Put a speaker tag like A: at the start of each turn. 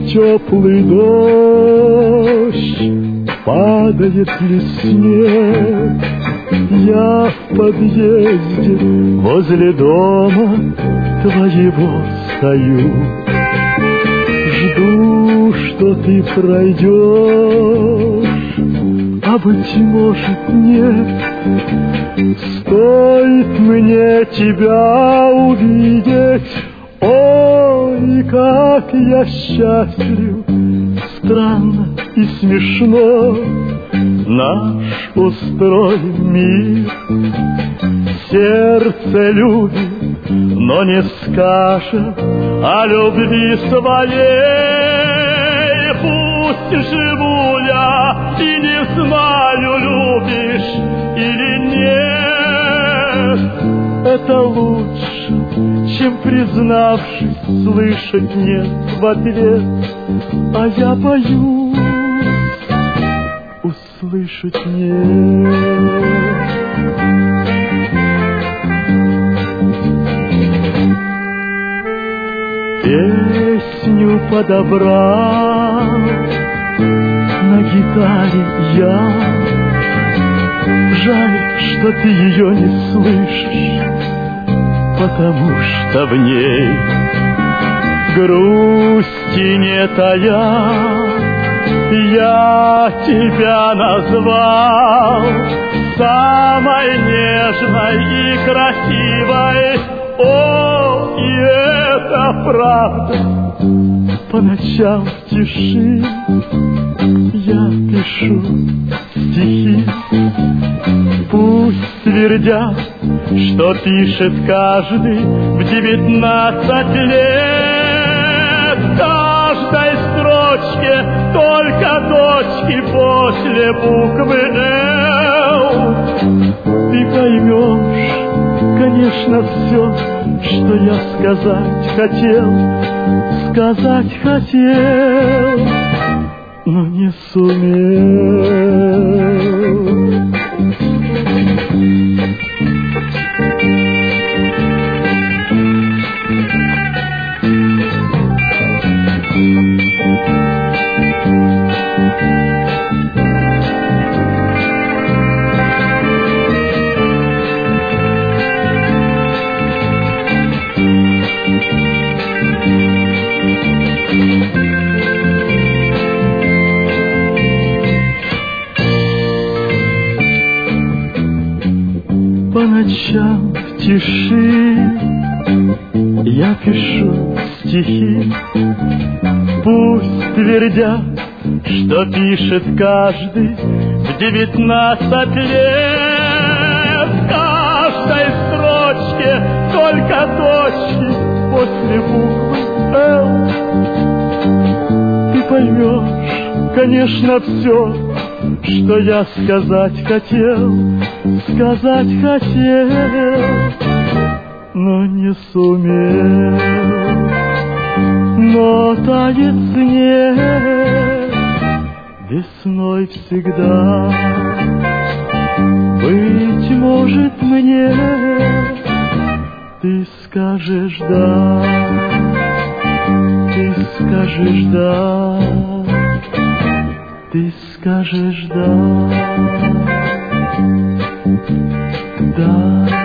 A: теплый дождь, падает ли снег. Я в подъезде возле дома твоего стою, жду, что ты пройдешь, а быть может нет. Стоит мне тебя увидеть, ой, как я счастлив, странно и смешно наш устроен мир. Сердце любит, но не скажет о любви своей. Пусть живу я и не знаю, любишь или нет. Это лучше, чем, признавшись, слышать нет в ответ. А я боюсь услышать нет. Песню подобрал на гитаре я. Жаль, что ты ее не слышишь, потому что в ней грусти не тая. Я тебя назвал самой нежной и красивой. О, и это правда. По ночам в тиши я пишу стихи. Пусть твердят, что пишет каждый в 19 лет. В каждой строчке только точки после буквы «Л». Ты поймешь, конечно, все, что я сказать хотел, но не сумел. По ночам в тиши я пишу стихи. Пусть твердят, что пишет каждый в 19 лет. В каждой строчке только точки после буквы «Л». Ты поймешь, конечно, все, что я сказать хотел, но не сумел. Но тает снег весной всегда. Быть может, мне ты скажешь да, ты скажешь да, ты скажешь да. Да.